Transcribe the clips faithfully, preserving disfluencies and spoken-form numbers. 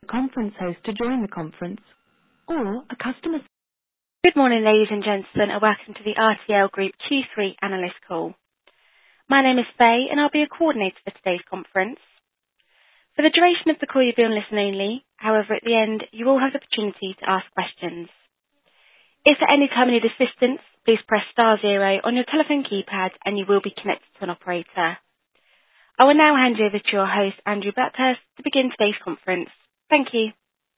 conference host to join the conference, or a customer. Good morning, ladies and gentlemen, and welcome to the R T L Group Q three analyst call. My name is Faye, and I'll be your coordinator for today's conference. For the duration of the call, you'll be on listen only. However, at the end, you will have the opportunity to ask questions. If at any time you need assistance, please press star zero on your telephone keypad, and you will be connected to an operator. I will now hand you over to your host, Andrew Buckhurst, to begin today's conference. Thank you.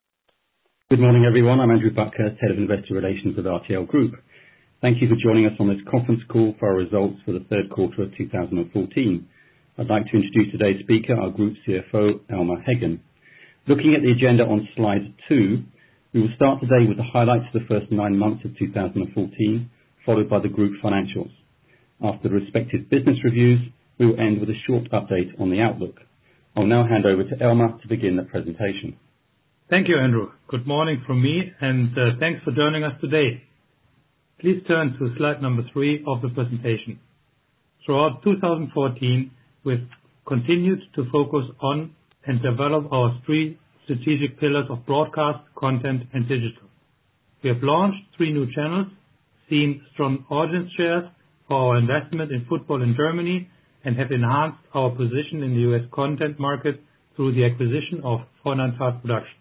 Good morning, everyone. I'm Andrew Buckhurst, Head of Investor Relations at R T L Group. Thank you for joining us on this conference call for our results for the third quarter of two thousand fourteen. I'd like to introduce today's speaker, our Group C F O, Elmar Heggen. Looking at the agenda on slide two, we will start today with the highlights of the first nine months of two thousand fourteen, followed by the group financials. After the respective business reviews, we will end with a short update on the outlook. I'll now hand over to Elmar to begin the presentation. Thank you, Andrew. Good morning from me, and uh, thanks for joining us today. Please turn to slide number three of the presentation. Throughout two thousand fourteen, we've continued to focus on and develop our three strategic pillars of broadcast, content, and digital. We have launched three new channels, seen strong audience shares for our investment in football in Germany, and have enhanced our position in the U S content market through the acquisition of four ninety-five Productions.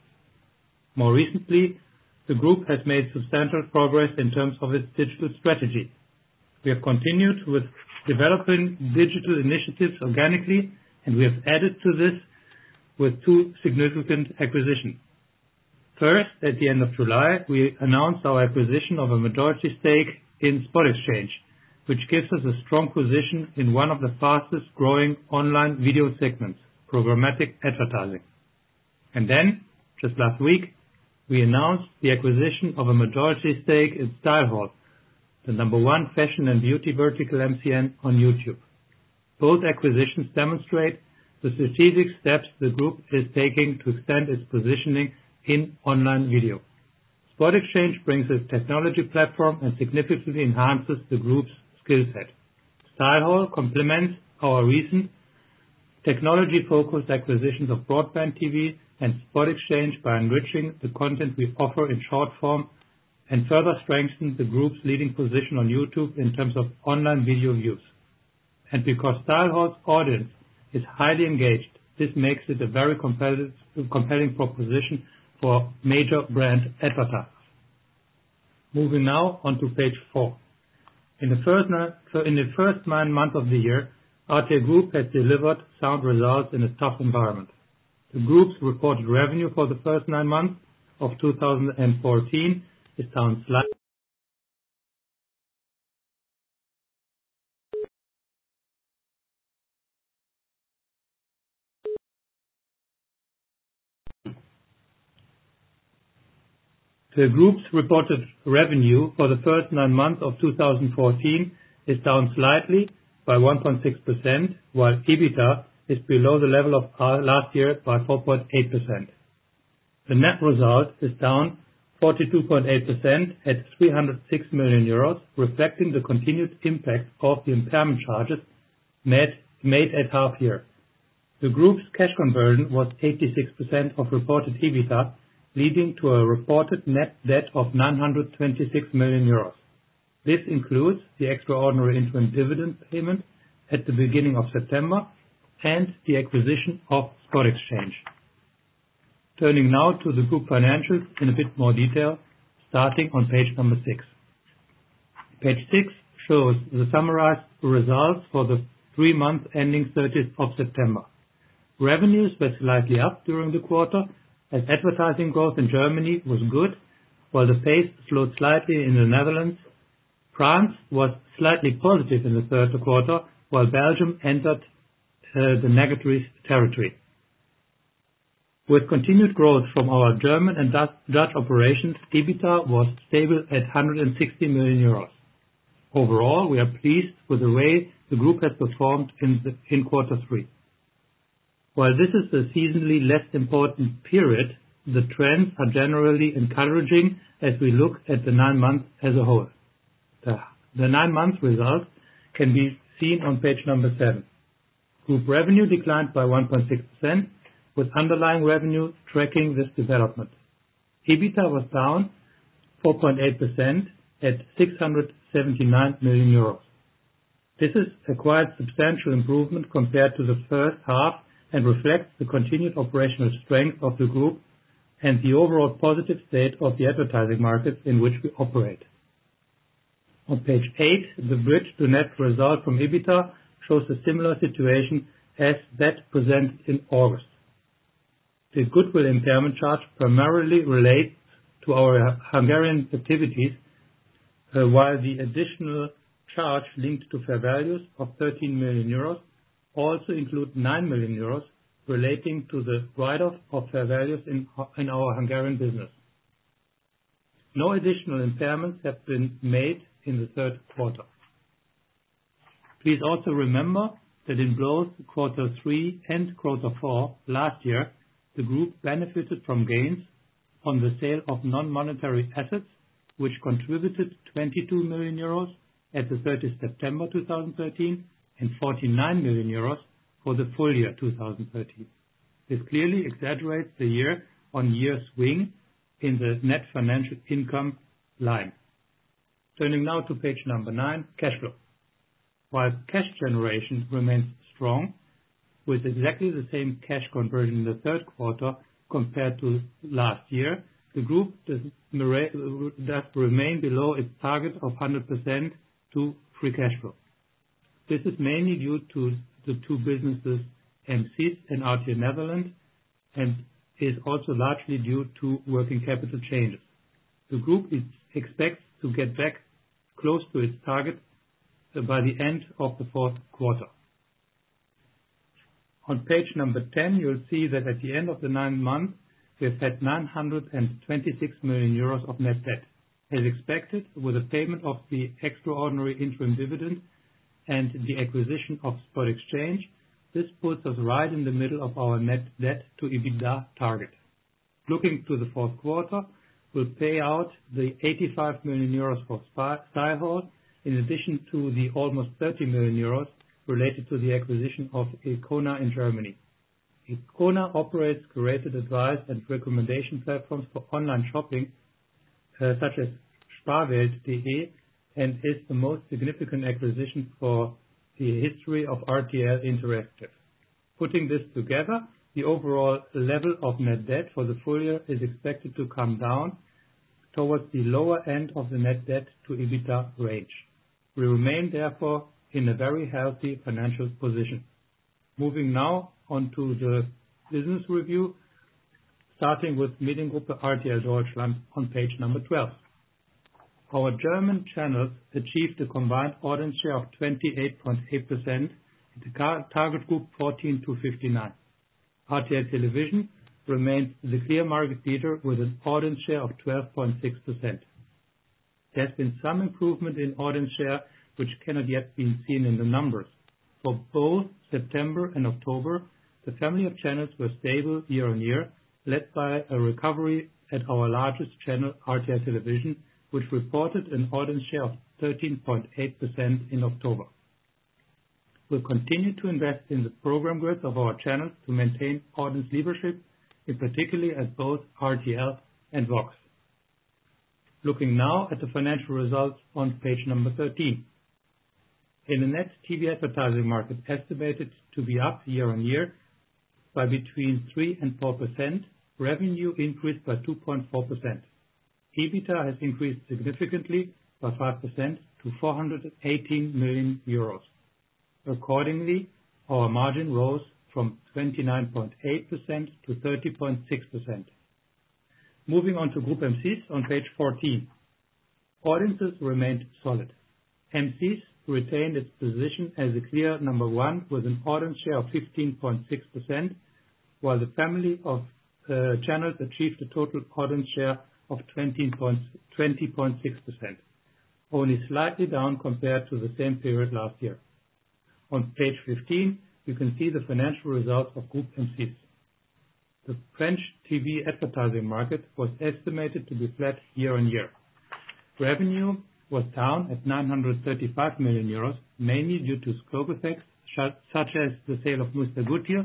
More recently, the group has made substantial progress in terms of its digital strategy. We have continued with developing digital initiatives organically, and we have added to this with two significant acquisitions. First, at the end of July, we announced our acquisition of a majority stake in SpotXchange, which gives us a strong position in one of the fastest growing online video segments, programmatic advertising. And then, just last week, we announced the acquisition of a majority stake in StyleHaul, the number one fashion and beauty vertical M C N on YouTube. Both acquisitions demonstrate the strategic steps the group is taking to extend its positioning in online video. SpotXchange brings a technology platform and significantly enhances the group's skill set. StyleHaul complements our recent technology-focused acquisitions of Broadband T V and SpotXchange by enriching the content we offer in short form and further strengthen the group's leading position on YouTube in terms of online video views. And because StyleHaul's audience is highly engaged, this makes it a very competitive, compelling proposition for major brand advertisers. Moving now on to page four. In the first nine, in the first nine months of the year, R T L Group has delivered sound results in a tough environment. The group's reported revenue for the first nine months of two thousand fourteen is down slightly. The group's reported revenue for the first nine months of two thousand fourteen is down slightly by one point six percent, while EBITDA is below the level of last year by four point eight percent. The net result is down forty-two point eight percent at three hundred six million euros, reflecting the continued impact of the impairment charges made, made at half year. The group's cash conversion was eighty-six percent of reported EBITDA, leading to a reported net debt of nine hundred twenty-six million euros. This includes the extraordinary interim dividend payment at the beginning of September and the acquisition of SpotXchange. Turning now to the group financials in a bit more detail, starting on page number six. Page six shows the summarized results for the three months ending thirtieth of September. Revenues were slightly up during the quarter, as advertising growth in Germany was good, while the pace slowed slightly in the Netherlands. France was slightly positive in the third quarter, while Belgium entered uh, the negative territory. With continued growth from our German and Dutch, Dutch operations, EBITDA was stable at one hundred sixty million euros. Overall, we are pleased with the way the group has performed in, the, in quarter three. While this is a seasonally less important period, the trends are generally encouraging as we look at the nine months as a whole. The, the nine month results can be seen on page number seven. Group revenue declined by one point six percent, with underlying revenue tracking this development. EBITDA was down four point eight percent at six hundred seventy-nine million euros. This is a quite substantial improvement compared to the first half and reflects the continued operational strength of the group and the overall positive state of the advertising markets in which we operate. On page eight, the bridge to net result from EBITDA shows a similar situation as that presented in August. The goodwill impairment charge primarily relates to our Hungarian activities, uh, while the additional charge linked to fair values of thirteen million euros also include nine million euros relating to the write-off of fair values in, in our Hungarian business. No additional impairments have been made in the third quarter. Please also remember that in both quarter three and quarter four last year, the group benefited from gains on the sale of non-monetary assets, which contributed twenty-two million euros at the thirtieth of September two thousand thirteen and forty-nine million euros for the full year two thousand thirteen. This clearly exaggerates the year-on-year swing in the net financial income line. Turning now to page number nine, cash flow. While cash generation remains strong, with exactly the same cash conversion in the third quarter compared to last year, the group does remain below its target of one hundred percent to free cash flow. This is mainly due to the two businesses, M six and R T L Netherlands, and is also largely due to working capital changes. The group is, expects to get back close to its target by the end of the fourth quarter. On page number ten, you'll see that at the end of the nine months, we have had nine hundred twenty-six million euros of net debt. As expected, with the payment of the extraordinary interim dividend and the acquisition of Spot Exchange, this puts us right in the middle of our net debt to EBITDA target. Looking to the fourth quarter, we'll pay out the eighty-five million euros for StyleHaul, in addition to the almost thirty million euros related to the acquisition of Econa in Germany. Econa operates curated advice and recommendation platforms for online shopping, uh, such as Sparwelt dot de, and is the most significant acquisition for the history of R T L Interactive. Putting this together, the overall level of net debt for the full year is expected to come down towards the lower end of the net debt to EBITDA range. We remain, therefore, in a very healthy financial position. Moving now on to the business review, starting with Mediengruppe R T L Deutschland on page number twelve. Our German channels achieved a combined audience share of twenty-eight point eight percent, and the target group fourteen to fifty-nine. R T L Television remains the clear market leader with an audience share of twelve point six percent. There has been some improvement in audience share, which cannot yet be seen in the numbers. For both September and October, the family of channels were stable year-on-year, led by a recovery at our largest channel, R T L Television, which reported an audience share of thirteen point eight percent in October. We'll continue to invest in the program grids of our channels to maintain audience leadership, in particular at both R T L and Vox. Looking now at the financial results on page number thirteen. In a net T V advertising market estimated to be up year-on-year by between three and four percent, revenue increased by two point four percent. EBITDA has increased significantly by five percent to four hundred eighteen million euros. Accordingly, our margin rose from twenty-nine point eight percent to thirty point six percent. Moving on to Group M six on page fourteen. Audiences remained solid. M six retained its position as a clear number one with an audience share of fifteen point six percent, while the family of uh, channels achieved a total audience share of twenty point six percent, only slightly down compared to the same period last year. On page fifteen, you can see the financial results of Group M six. The French T V advertising market was estimated to be flat year-on-year. Revenue was down at nine hundred thirty-five million euros, mainly due to scope effects such as the sale of Mister Goodyear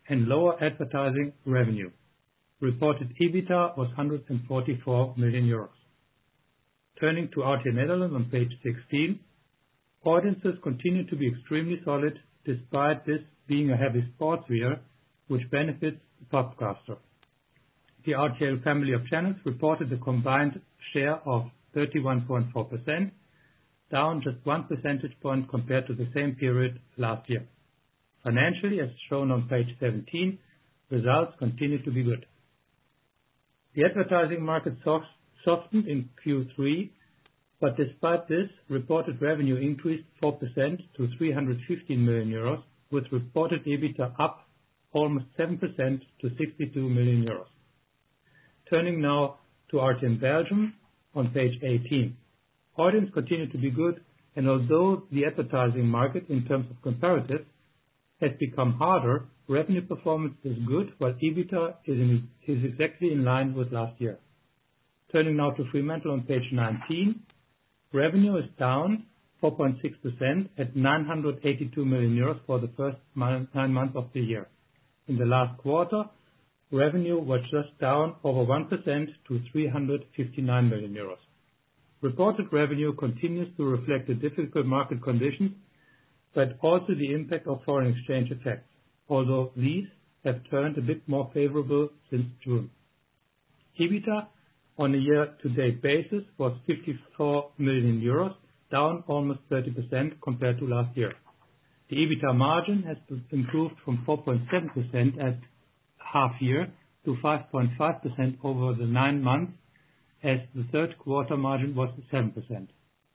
and lower advertising revenue. Reported EBITDA was one hundred forty-four million euros. Turning to R T L Netherlands on page sixteen, audiences continue to be extremely solid despite this being a heavy sports year, which benefits the podcaster. The R T L family of channels reported a combined share of thirty-one point four percent, down just one percentage point compared to the same period last year. Financially, as shown on page seventeen, results continue to be good. The advertising market softened in Q three, but despite this, reported revenue increased four percent to three hundred fifteen million euros, with reported EBITDA up almost seven percent to sixty-two million euros. Turning now to R T L Belgium on page eighteen. Audience continued to be good, and although the advertising market in terms of comparatives has become harder, revenue performance is good, while EBITDA is, in, is exactly in line with last year. Turning now to Fremantle on page nineteen. Revenue is down four point six percent at nine hundred eighty-two million euros for the first nine months of the year. In the last quarter, revenue was just down over one percent to three hundred fifty-nine million euros. Reported revenue continues to reflect the difficult market conditions, but also the impact of foreign exchange effects, although these have turned a bit more favorable since June. EBITDA on a year-to-date basis was fifty-four million euros, down almost thirty percent compared to last year. The EBITDA margin has improved from four point seven percent at half year to five point five percent over the nine months, as the third quarter margin was seven percent.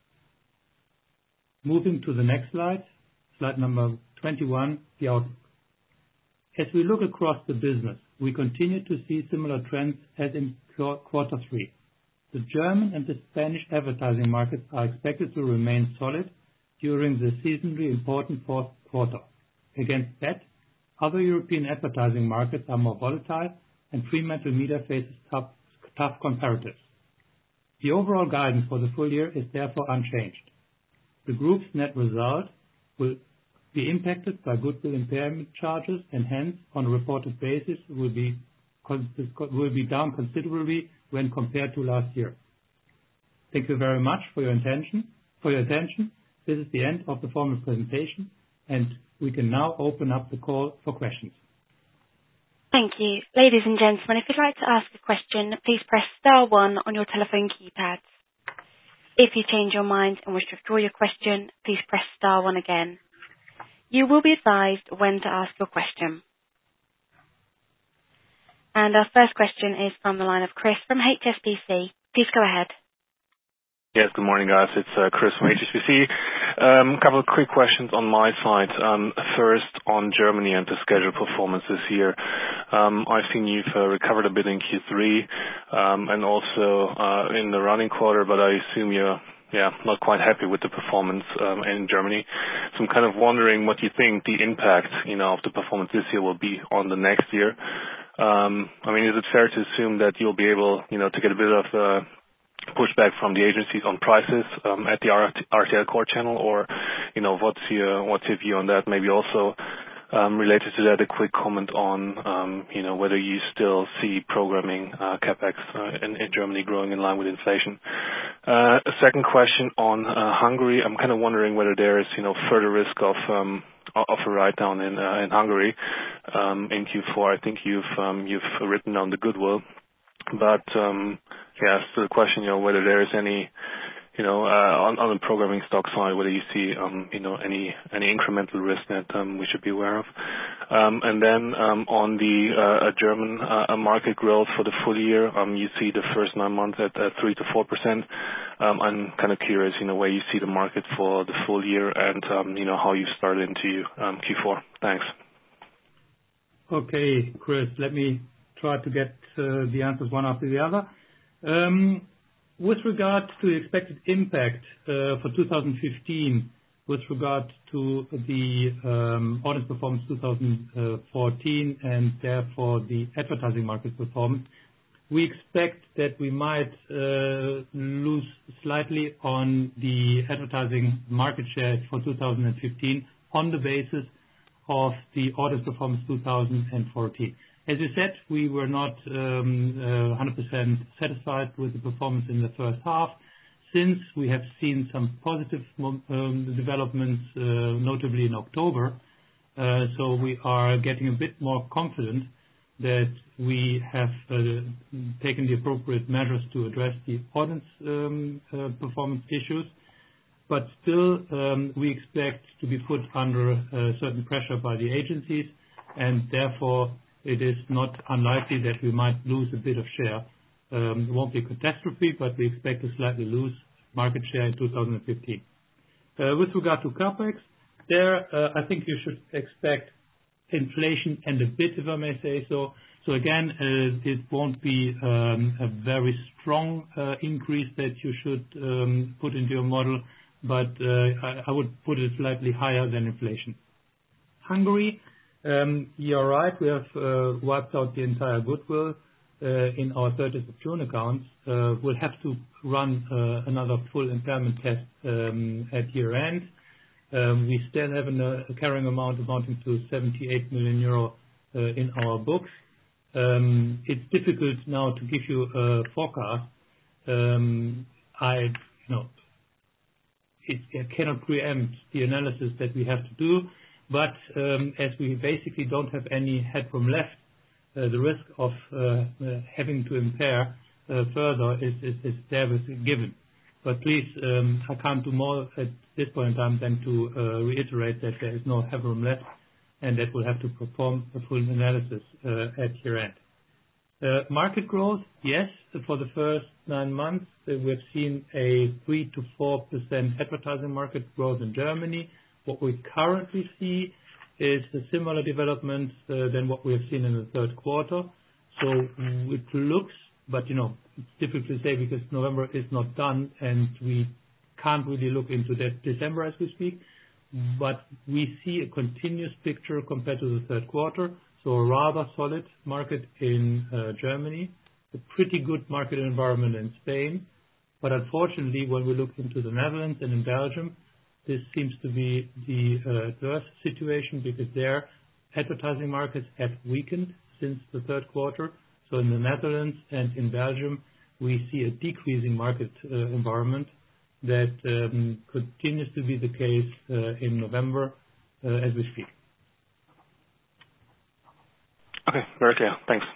Moving to the next slide, slide number twenty-one, the outlook. As we look across the business, we continue to see similar trends as in quarter three. The German and the Spanish advertising markets are expected to remain solid during the seasonally important fourth quarter. Against that, other European advertising markets are more volatile, and Fremantle Media faces tough, tough comparatives. The overall guidance for the full year is therefore unchanged. The group's net result will be impacted by goodwill impairment charges, and hence, on a reported basis, will be will be down considerably when compared to last year. Thank you very much for your attention. For your attention. This is the end of the formal presentation, and we can now open up the call for questions. Thank you. Ladies and gentlemen, if you'd like to ask a question, please press star one on your telephone keypads. If you change your mind and wish to withdraw your question, please press star one again. You will be advised when to ask your question. And our first question is from the line of Chris from H S B C. Please go ahead. Yes, good morning, guys. It's uh, Chris from H S B C. Um, a couple of quick questions on my side. Um, first, on Germany and the scheduled performance this year. Um, I've seen you've uh, recovered a bit in Q three um, and also uh, in the running quarter, but I assume you're yeah, not quite happy with the performance um, in Germany. So I'm kind of wondering what you think the impact, you know, of the performance this year will be on the next year. Um, I mean, is it fair to assume that you'll be able, you know, to get a bit of uh, pushback from the agencies on prices um, at the R T L core channel, or, you know, what's your what's your view on that? Maybe also um, related to that, a quick comment on, um, you know, whether you still see programming uh, capex uh, in, in Germany growing in line with inflation. Uh, a second question on uh, Hungary. I'm kind of wondering whether there is, you know, further risk of um, of a write-down in uh, in Hungary um, in Q four. I think you've um, you've written down the goodwill, but um, yeah, so the question, you know, whether there is any, you know, uh, on, on the programming stock side, whether you see, um, you know, any any incremental risk that um, we should be aware of. Um, and then um, on the uh, German uh, market growth for the full year, um, you see the first nine months at uh, three to four percent. Um, I'm kind of curious, you know, where you see the market for the full year, and um, you know, how you started into um, Q four. Thanks. Okay, Chris, let me try to get uh, the answers one after the other. Um, with regard to the expected impact uh, for two thousand fifteen, with regard to the um, audience performance two thousand fourteen and therefore the advertising market performance, we expect that we might uh, lose slightly on the advertising market share for two thousand fifteen on the basis of the audience performance two thousand fourteen. As you said, we were not um, uh, one hundred percent satisfied with the performance in the first half. Since we have seen some positive um, developments, uh, notably in October, uh, so we are getting a bit more confident that we have uh, taken the appropriate measures to address the audience um, uh, performance issues. But still, um, we expect to be put under uh, certain pressure by the agencies, and therefore it is not unlikely that we might lose a bit of share. Um, it won't be a catastrophe, but we expect to slightly lose market share in two thousand fifteen. Uh, with regard to CapEx, there uh, I think you should expect inflation and a bit, if I may say so. So again, uh, it won't be um, a very strong uh, increase that you should um, put into your model, but uh, I, I would put it slightly higher than inflation. Hungary, um, you're right, we have uh, wiped out the entire goodwill uh, in our thirtieth of June accounts. Uh, we'll have to run uh, another full impairment test um, at year end. Um, we still have an, uh, a carrying amount amounting to seventy-eight million euro uh, in our books. Um, it's difficult now to give you a forecast. Um, I, you know, it, I cannot preempt the analysis that we have to do, but um, as we basically don't have any headroom left, uh, the risk of uh, uh, having to impair uh, further is, is, is there is given. But please, um, I can't do more at this point in time than to uh, reiterate that there is no headroom left and that we'll have to perform a full analysis uh, at year-end. Uh, market growth, yes, for the first nine months, uh, we've seen a three to four percent advertising market growth in Germany. What we currently see is a similar development uh, than what we have seen in the third quarter. So it looks, but you know, it's difficult to say because November is not done and we can't really look into that December as we speak. But we see a continuous picture compared to the third quarter. So a rather solid market in uh, Germany, a pretty good market environment in Spain. But unfortunately, when we look into the Netherlands and in Belgium, this seems to be the uh, adverse situation because their advertising markets have weakened since the third quarter. So in the Netherlands and in Belgium, we see a decreasing market uh, environment that um, continues to be the case uh, in November uh, as we speak. Okay, very clear. Thanks.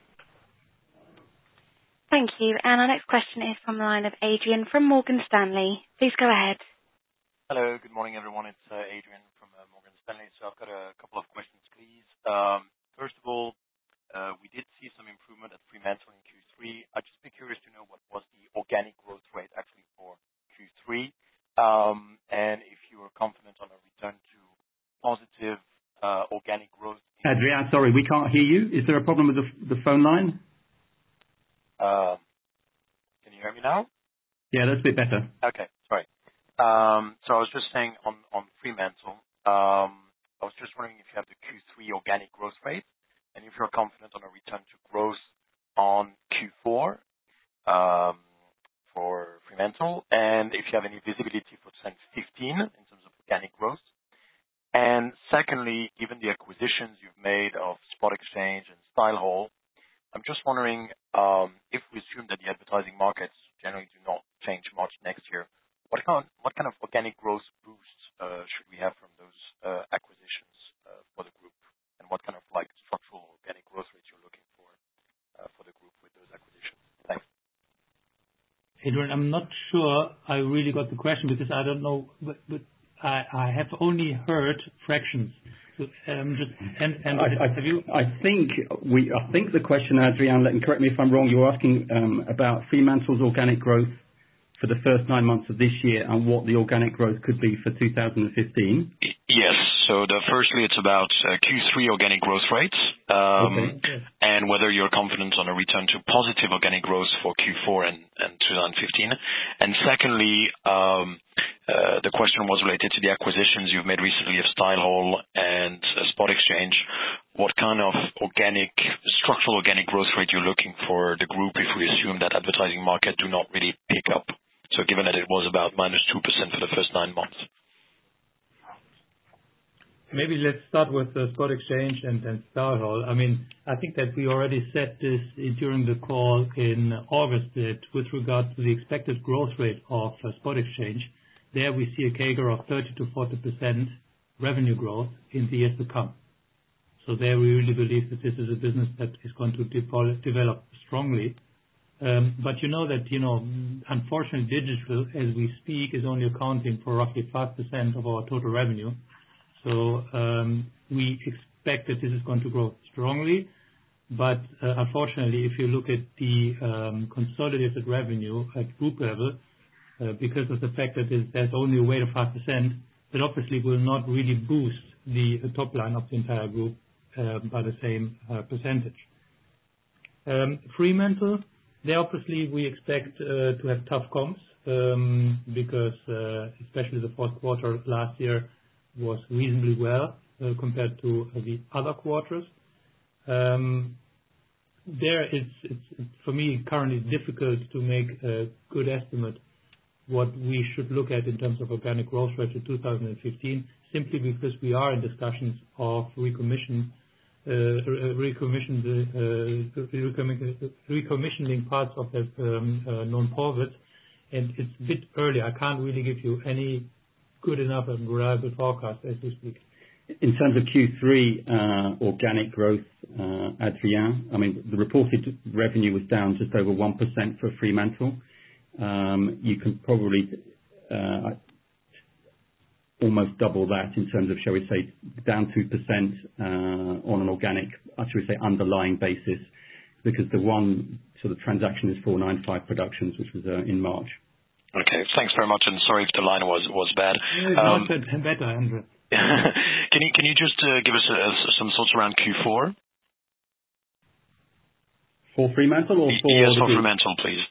Thank you. And our next question is from the line of Adrian from Morgan Stanley. Please go ahead. Hello, good morning, everyone. It's uh, Adrian from uh, Morgan Stanley. So I've got a couple of questions, please. Um, first of all, uh, we did see some improvement at Fremantle in Q three. I'd just be curious to know what was the organic growth rate actually for Q three, um, and if you were confident on a return to positive uh, organic growth. Adrian, sorry, we can't hear you. Is there a problem with the, the phone line? Um, can you hear me now? Yeah, that's a bit better. Okay, sorry. Um, so I was just saying on, on Fremantle, um, I was just wondering if you have the Q three organic growth rate and if you're confident on a return to growth on Q four um, for Fremantle, and if you have any visibility for twenty fifteen in terms of organic growth. And secondly, given the acquisitions you've made of Spot Exchange and StyleHaul, I'm just wondering um, if we assume that the advertising markets generally do not change much next year, what kind, what kind of organic growth boost uh, should we have from those uh, acquisitions uh, for the group, and what kind of like structural organic growth rates you're looking for uh, for the group with those acquisitions? Thanks. Adrian, I'm not sure I really got the question because I don't know, but, but I, I have only heard fractions. So, um, just and, and I, I, have you? I think we. I think the question, Adrian, and correct me if I'm wrong. You're asking um, about Fremantle's organic growth for the first nine months of this year and what the organic growth could be for two thousand fifteen. Yes. So the firstly, it's about uh, Q three organic growth rates, um, Okay. and whether you're confident on a return to positive organic growth for Q four and, and twenty fifteen. And secondly, um, uh, the question was related to the acquisitions you've made recently of StyleHaul and uh, Spot Exchange. What kind of organic, structural organic growth rate you're looking for the group if we assume that advertising market do not really pick up? So given that it was about minus two percent for the first nine months. Maybe let's start with the Spot Exchange and then StyleHaul. I mean, I think that we already said this during the call in August that with regard to the expected growth rate of uh, Spot Exchange, there we see a C A G R of thirty to forty percent revenue growth in the years to come. So there we really believe that this is a business that is going to de- develop strongly. Um, but you know that, you know, unfortunately digital, as we speak, is only accounting for roughly five percent of our total revenue. So um, we expect that this is going to grow strongly. But uh, unfortunately, if you look at the um, consolidated revenue at group level, uh, because of the fact that there's only a weight of five percent, that obviously will not really boost the uh, top line of the entire group uh, by the same uh, percentage. Um, Fremantle, there obviously we expect uh, to have tough comps um, because uh, especially the fourth quarter last year was reasonably well uh, compared to uh, the other quarters. Um, there it's, it's, it's for me currently difficult to make a good estimate what we should look at in terms of organic growth rate in two thousand fifteen, simply because we are in discussions of recommission, uh, recommission the, uh, recommissioning parts of the um, uh, non-profits, and it's a bit early. I can't really give you any good enough and reliable forecast as we speak. In terms of Q three uh, organic growth, uh, Adrien, I mean, the reported revenue was down just over one percent for Fremantle. Um, you can probably uh, almost double that in terms of, shall we say, down two percent uh, on an organic, uh, shall we say, underlying basis, because the one sort of transaction is four ninety-five Productions, which was uh, in March. Okay, thanks very much, and sorry if the line was was bad. It's um, not better, Andrew. can you can you just uh, give us uh, some thoughts around Q four? For Fremantle or for yes, the for group? Fremantle, please.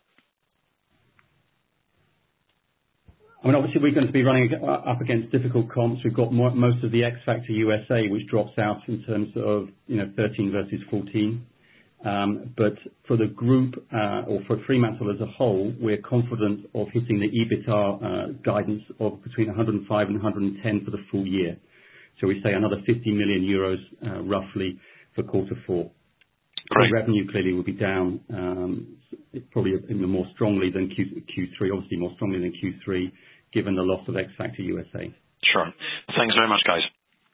I mean, obviously we're going to be running up against difficult comps. We've got more, most of the X Factor U S A, which drops out in terms of, you know, thirteen versus fourteen. Um, but for the group, uh, or for Fremantle as a whole, we're confident of hitting the EBITDA uh, guidance of between one hundred five and one hundred ten for the full year. So we say another fifty million euros uh, roughly for quarter four. Great. The revenue clearly will be down, um, probably more strongly than Q, Q3, obviously more strongly than Q three, given the loss of X Factor U S A. Sure. Thanks very much, guys.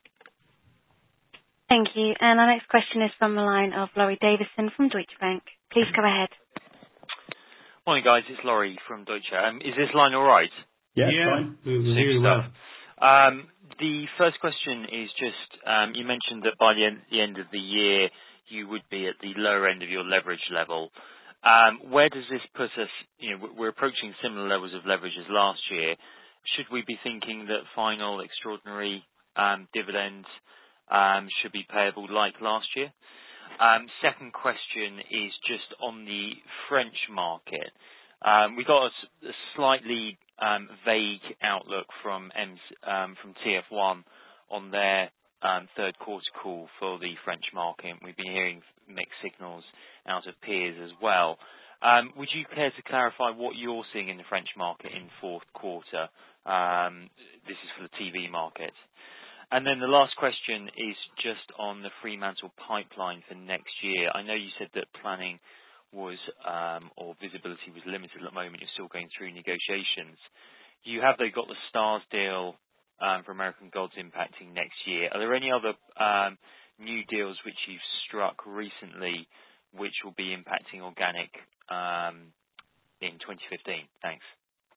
Thank you. And our next question is from the line of Laurie Davison from Deutsche Bank. Please go ahead. Morning, guys. It's Laurie from Deutsche. Um, is this line all right? Yeah, yeah fine. Really well. Um, the first question is just, um, you mentioned that by the end, the end of the year, you would be at the lower end of your leverage level. Um, where does this put us? You know, we're approaching similar levels of leverage as last year. Should we be thinking that final extraordinary um, dividends um, should be payable like last year? Um, second question is just on the French market. Um, we got a, a slightly um, vague outlook from M's, um, from T F one on their um, third quarter call for the French market. We've been hearing mixed signals out of peers as well. Um, would you care to clarify what you're seeing in the French market in fourth quarter? Um, this is for the T V market. And then the last question is just on the Fremantle pipeline for next year. I know you said that planning was, um, or visibility was limited at the moment. You're still going through negotiations. You have, though, got the Stars deal um, for American Gods impacting next year. Are there any other um, new deals which you've struck recently which will be impacting organic um, in twenty fifteen? Thanks.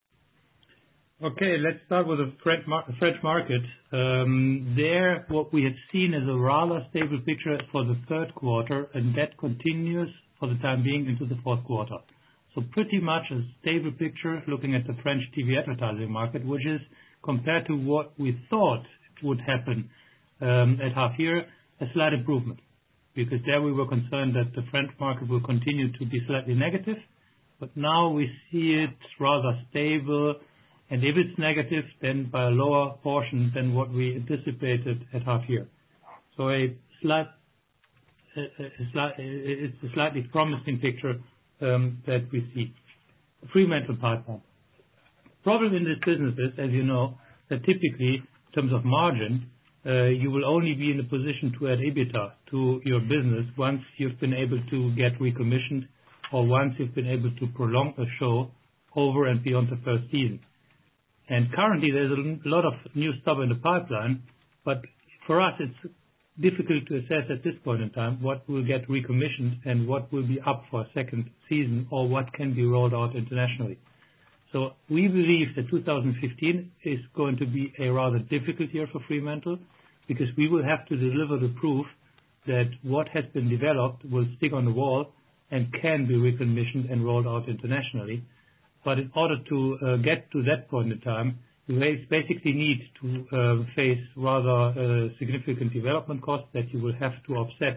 Okay, let's start with the French market. Um, there, what we have seen is a rather stable picture for the third quarter, and that continues for the time being into the fourth quarter. So pretty much a stable picture looking at the French T V advertising market, which is, compared to what we thought would happen um, at half year, a slight improvement. Because there we were concerned that the French market will continue to be slightly negative, but now we see it rather stable. And if it's negative, then by a lower portion than what we anticipated at half year. So a slight, a, a slight it's a slightly promising picture um, that we see. Fremantle pipeline. Problem in this business is, as you know, that typically, in terms of margin, uh, you will only be in a position to add EBITDA to your business once you've been able to get recommissioned or once you've been able to prolong a show over and beyond the first season. And currently there's a lot of new stuff in the pipeline, but for us it's difficult to assess at this point in time what will get recommissioned and what will be up for a second season or what can be rolled out internationally. So we believe that two thousand fifteen is going to be a rather difficult year for Fremantle because we will have to deliver the proof that what has been developed will stick on the wall and can be recommissioned and rolled out internationally. But in order to uh, get to that point in time, you basically need to uh, face rather uh, significant development costs that you will have to offset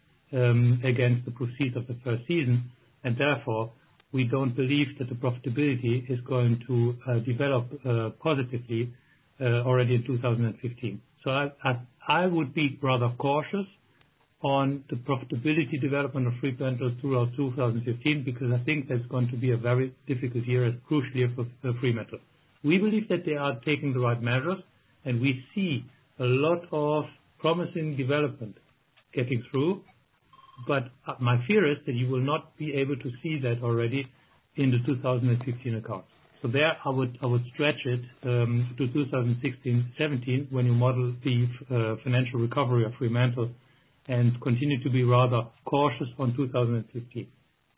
um, against the proceeds of the first season, and therefore we don't believe that the profitability is going to uh, develop uh, positively uh, already in two thousand fifteen. So I, I, I would be rather cautious on the profitability development of Fremantle throughout two thousand fifteen because I think that's going to be a very difficult year, a crucial year for uh, Fremantle. We believe that they are taking the right measures, and we see a lot of promising development getting through. But my fear is that you will not be able to see that already in the two thousand fifteen accounts. So there, I would I would stretch it um, to two thousand sixteen seventeen when you model the uh, financial recovery of Fremantle, and continue to be rather cautious on two thousand fifteen.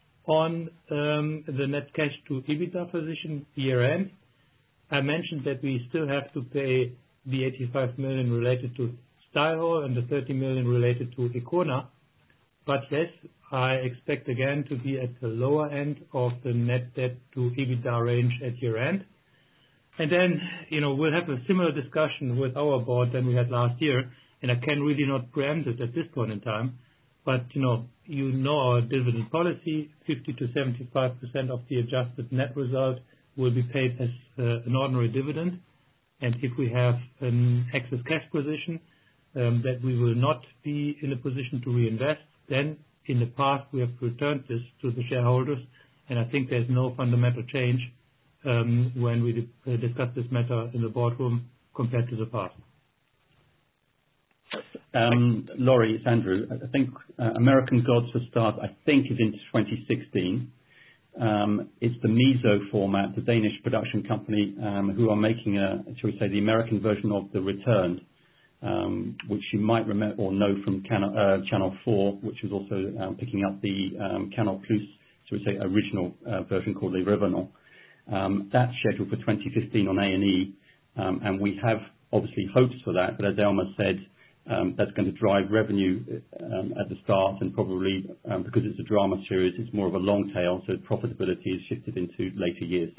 On um, the net cash to EBITDA position year end, I mentioned that we still have to pay the eighty-five million related to Stylehall and the thirty million related to Icona. But yes, I expect again to be at the lower end of the net debt to EBITDA range at year end. And then, you know, we'll have a similar discussion with our board than we had last year, and I can really not preempt it at this point in time. But, you know, you know our dividend policy, fifty to seventy-five percent of the adjusted net result will be paid as uh, an ordinary dividend. And if we have an excess cash position um, that we will not be in a position to reinvest, then in the past we have returned this to the shareholders, and I think there's no fundamental change um, when we di- uh, discuss this matter in the boardroom compared to the past. Um, Laurie, it's Andrew. I think uh, American Gods for Stars, I think, is in twenty sixteen. Um, it's the Miso format, the Danish production company, um, who are making a, shall we say, the American version of The Returned, um, which you might remember or know from Canal, uh, Channel four, which was also um, picking up the um, Canal Plus, shall we say, original uh, version called Les Revenants. Um, that's scheduled for twenty fifteen on A and E, um, and we have obviously hopes for that, but as Elmer said, Um, that's going to drive revenue um, at the start, and probably um, because it's a drama series, it's more of a long tail, so profitability is shifted into later years.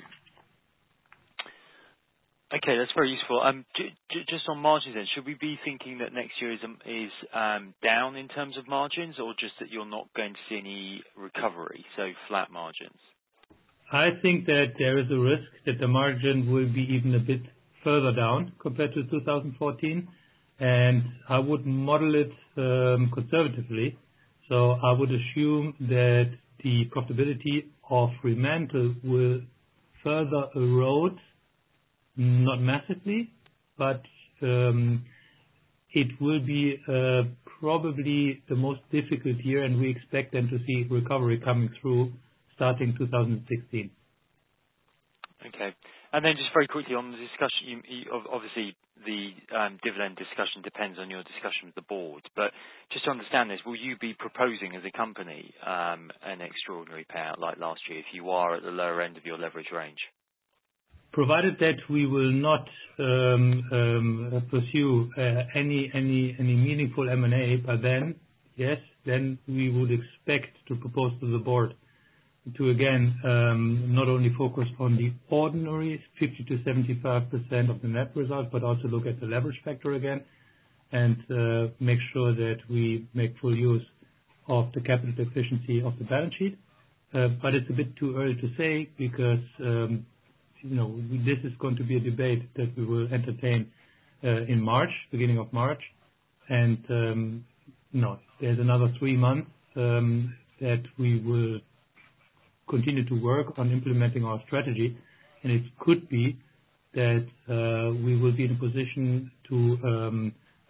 Okay, that's very useful. Um, j- j- just on margins then, should we be thinking that next year is, um, is um, down in terms of margins, or just that you're not going to see any recovery, so flat margins? I think that there is a risk that the margin will be even a bit further down compared to two thousand fourteen. And I would model it um, conservatively. So I would assume that the profitability of Fremantle will further erode, not massively, but um, it will be uh, probably the most difficult year, and we expect then to see recovery coming through starting two thousand sixteen. Okay. And then just very quickly on the discussion, you, you, obviously the um, dividend discussion depends on your discussion with the board, but just to understand this, will you be proposing as a company um, an extraordinary payout like last year if you are at the lower end of your leverage range? Provided that we will not um, um, pursue uh, any any any meaningful M and A, but then, yes, then we would expect to propose to the board to again um, not only focus on the ordinary fifty to seventy-five percent of the net result, but also look at the leverage factor again and uh, make sure that we make full use of the capital efficiency of the balance sheet. Uh, but it's a bit too early to say because um, you know this is going to be a debate that we will entertain uh, in March, beginning of March, and um, no, there's another three months um, that we will continue to work on implementing our strategy, and it could be that uh, we will be in a position to um,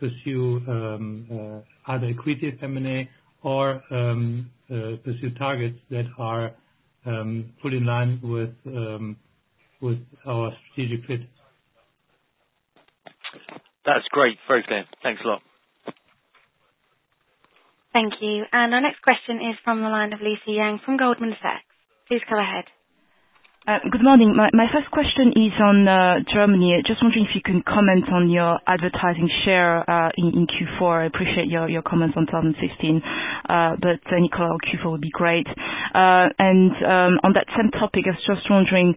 pursue um, uh, either accretive M and A or um, uh, pursue targets that are um, fully in line with um, with our strategic fit. That's great. Very clear. Thanks a lot. Thank you. And our next question is from the line of Lisa Yang from Goldman Sachs. Please go ahead. Uh, Good morning. My my first question is on uh, Germany. Just wondering if you can comment on your advertising share uh, in in Q four. I appreciate your your comments on twenty fifteen, uh, but any color on Q four would be great. Uh, And um, on that same topic, I was just wondering,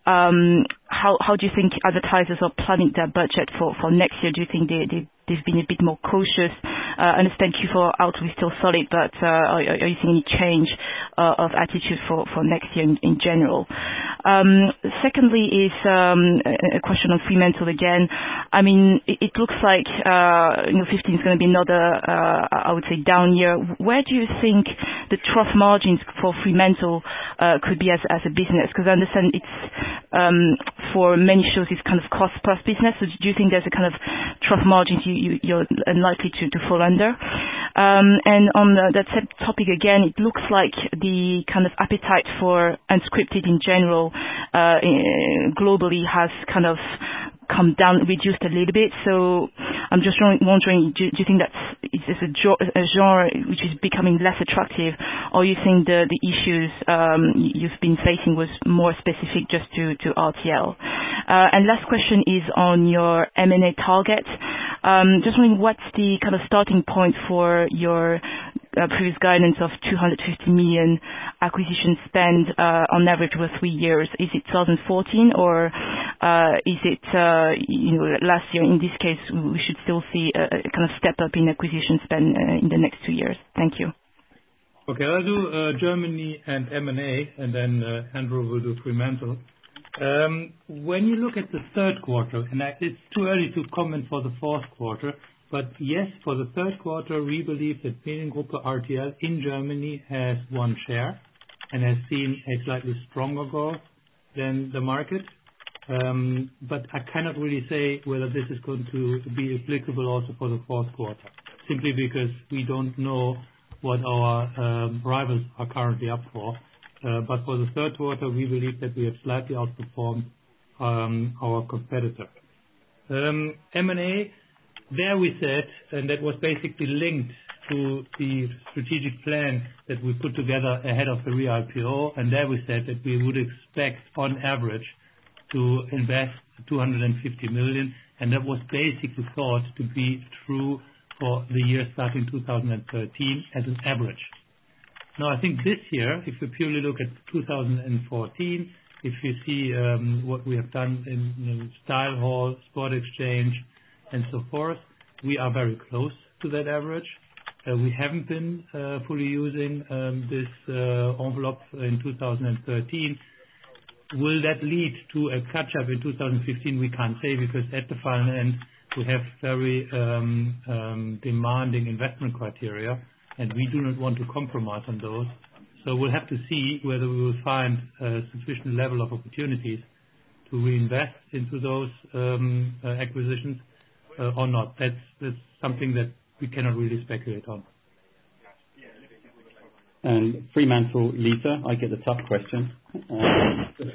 um, how how do you think advertisers are planning their budget for for next year? Do you think they they they've been a bit more cautious? Uh, I understand Q four outlook is still solid, but uh, are are you seeing any change uh, of attitude for for next year in in general? Um, Secondly is um, a a question on Fremantle again. I mean, it it looks like uh, you know, fifteen is gonna be another, uh, I would say, down year. Where do you think the trough margins for Fremantle uh, could be as as a business? Because I understand it's um, for many shows, it's kind of cost plus business. So do you think there's a kind of trough margins you you- you're unlikely to to fall under? Um, And on the- that same topic again, it looks like the kind of appetite for unscripted in general uh, globally has kind of come down, reduced a little bit. So I'm just wondering, do, do you think that's is this a, jo- a genre which is becoming less attractive, or you think the the issues um, you've been facing was more specific just to to R T L? Uh, and last question is on your M and A target. Um, just wondering what's the kind of starting point for your uh, previous guidance of two hundred fifty million acquisition spend uh, on average over three years. Is it twenty fourteen or uh, is it uh, you know last year? In this case, we should still see a, a kind of step up in acquisition spend uh, in the next two years. Thank you. Okay, I'll do uh, Germany and M and A, and then uh, Andrew will do Fremantle. Um, when you look at the third quarter, and I, it's too early to comment for the fourth quarter, but yes, for the third quarter, we believe that Mediengruppe R T L in Germany has won share and has seen a slightly stronger growth than the market. Um, but I cannot really say whether this is going to be applicable also for the fourth quarter, simply because we don't know what our um, rivals are currently up for. Uh, but for the third quarter, we believe that we have slightly outperformed um, our competitor. Um, M and A, there we said, and that was basically linked to the strategic plan that we put together ahead of the re-I P O, and there we said that we would expect, on average, to invest two hundred fifty million, and that was basically thought to be true for the year starting two thousand thirteen as an average. Now, I think this year, if you purely look at two thousand fourteen, if you see um, what we have done in, in Style Hall, Sport Exchange, and so forth, we are very close to that average. Uh, we haven't been uh, fully using um, this uh, envelope in two thousand thirteen. Will that lead to a catch-up in two thousand fifteen? We can't say, because at the final end, we have very um, um, demanding investment criteria, and we do not want to compromise on those. So we'll have to see whether we will find a sufficient level of opportunities to reinvest into those um, uh, acquisitions uh, or not. That's, that's something that we cannot really speculate on. And Fremantle, Lisa, I get the tough question. Um,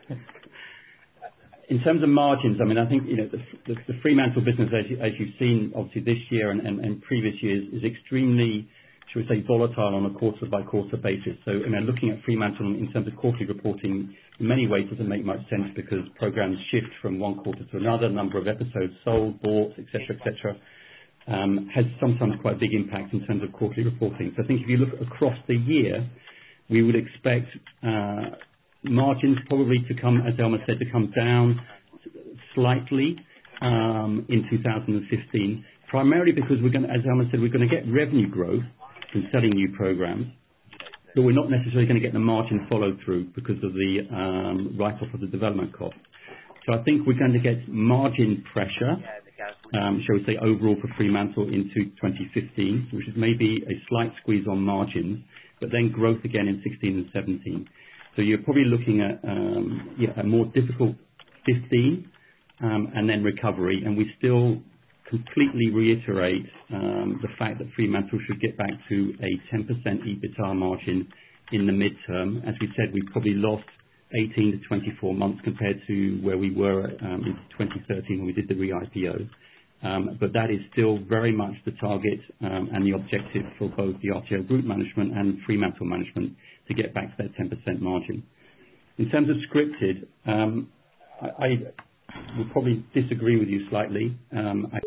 in terms of margins, I mean, I think you know the, the, the Fremantle business, as, you, as you've seen, obviously this year and, and, and previous years, is extremely, should we say, volatile on a quarter-by-quarter basis. So, I mean, looking at Fremantle in terms of quarterly reporting, in many ways doesn't make much sense, because programs shift from one quarter to another, number of episodes sold, bought, et cetera, et cetera. Um, has sometimes quite a big impact in terms of quarterly reporting. So I think if you look across the year, we would expect uh, margins probably to come, as Elmar said, to come down slightly um, in two thousand fifteen, primarily because we're going to, as Elmar said, we're going to get revenue growth from selling new programs, but we're not necessarily going to get the margin follow through because of the um, write-off of the development cost. So I think we're going to get margin pressure, um, shall we say, overall for Fremantle into twenty fifteen, which is maybe a slight squeeze on margins, but then growth again in sixteen and seventeen. So you're probably looking at um, yeah, a more difficult fifteen um, and then recovery, and we still completely reiterate um, the fact that Fremantle should get back to a ten percent EBITDA margin in the midterm. As we said, we've probably lost eighteen to twenty-four months compared to where we were um, in twenty thirteen when we did the re-I P O. Um, but that is still very much the target um, and the objective for both the R T L Group management and Fremantle management to get back to that ten percent margin. In terms of scripted, um, I, I would probably disagree with you slightly. Um, I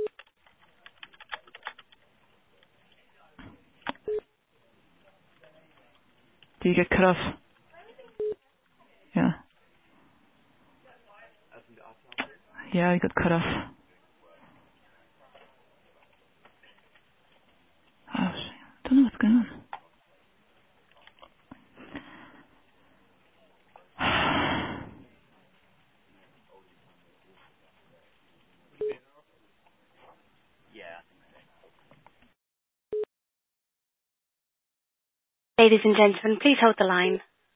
Do you get cut off? Yeah. Yeah, you got cut off. Oh, I don't know what's going on. Ladies and gentlemen, please hold the line.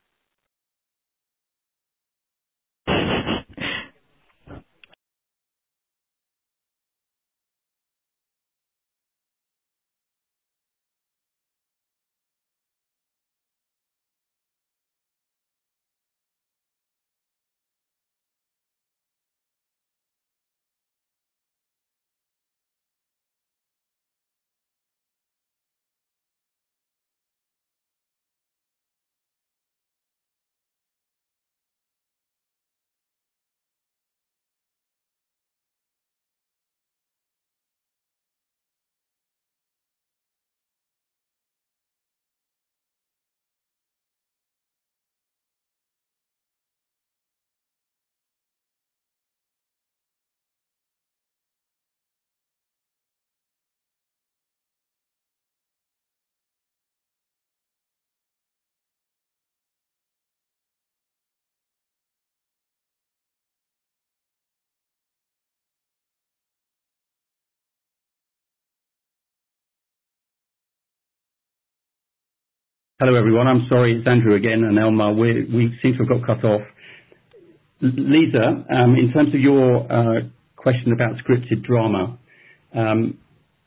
Hello, everyone. I'm sorry, it's Andrew again, and Elmar, we we seem to have got cut off. L- Lisa, um, in terms of your uh, question about scripted drama, um,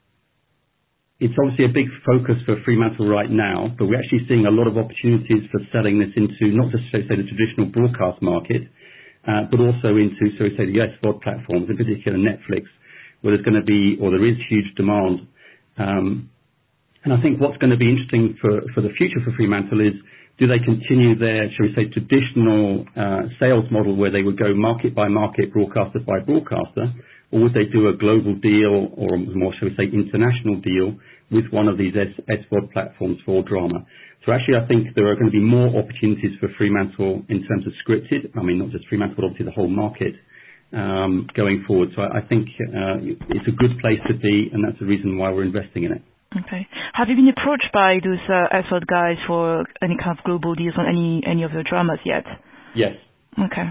it's obviously a big focus for Fremantle right now, but we're actually seeing a lot of opportunities for selling this into not just, so to say, the traditional broadcast market, uh, but also into, so to say, the S V O D platforms, in particular Netflix, where there's going to be, or there is huge demand. Um, And I think what's going to be interesting for, for the future for Fremantle is, do they continue their, shall we say, traditional uh, sales model where they would go market by market, broadcaster by broadcaster, or would they do a global deal or a more, shall we say, international deal with one of these S- SVOD platforms for drama? So actually I think there are going to be more opportunities for Fremantle in terms of scripted. I mean, not just Fremantle, but obviously the whole market um, going forward. So I, I think uh, it's a good place to be, and that's the reason why we're investing in it. Okay. Have you been approached by those uh, S V O D guys for any kind of global deals on any any of the dramas yet? Yes. Okay.